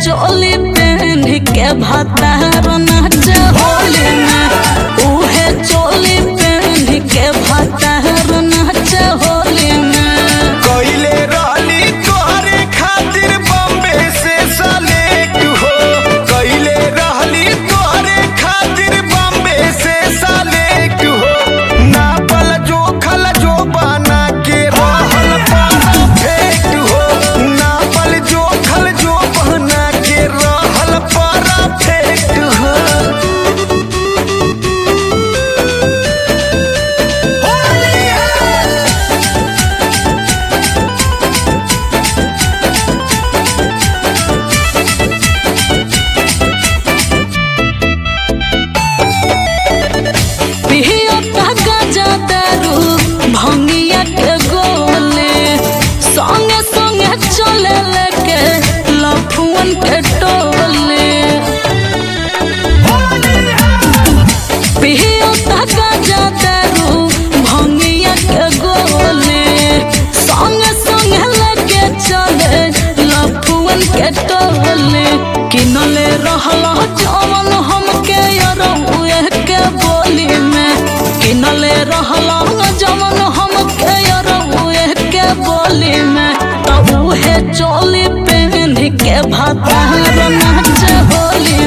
चोली पहन के भातार नाच होली में, उहे चोली पहन के भातार नाच होली में। कइले रहली तोहरे खातिर बॉम्बे से सेलेक्ट हो, कइले रहली तोहरे खातिर बॉम्बे से सेलेक्ट हो। नापल जोखल जो बना के रहल परफेक्ट हो, नापल जोखल जो बना के रहल परफेक्ट हो। होली है पिहियो गाजा दारू भंगिया के गोले, संगे संगे चले लेके लफुअन के टोले। पिहियो गाजा दारू भंगिया के गोले, संगे संगे लेके चले लफुअन के टोले। किनले रहल जवन हमके अरहुए के बोली में, किनले रहल जवन हमके अरहुए के बोली में। तो उहे चोली पहन के भातार नाच होली